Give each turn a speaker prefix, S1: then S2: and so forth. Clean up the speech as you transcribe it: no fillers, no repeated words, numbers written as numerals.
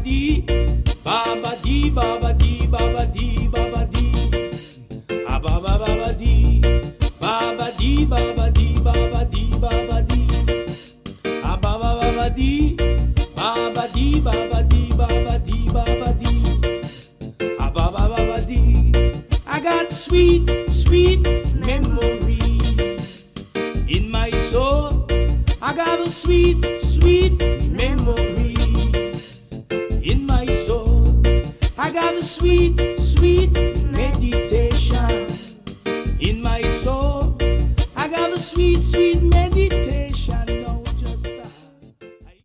S1: dee, baba dee, baba dee, baba dee, baba dee. Ah, baba, baba dee, baba dee, baba dee, baba dee, baba dee. Ah, baba, baba dee, baba dee, baba dee, baba dee, baba dee. Ah, baba, baba dee. I got sweet, sweet memories in my soul. I got a sweet, sweet memories in my soul. I got a sweet, sweet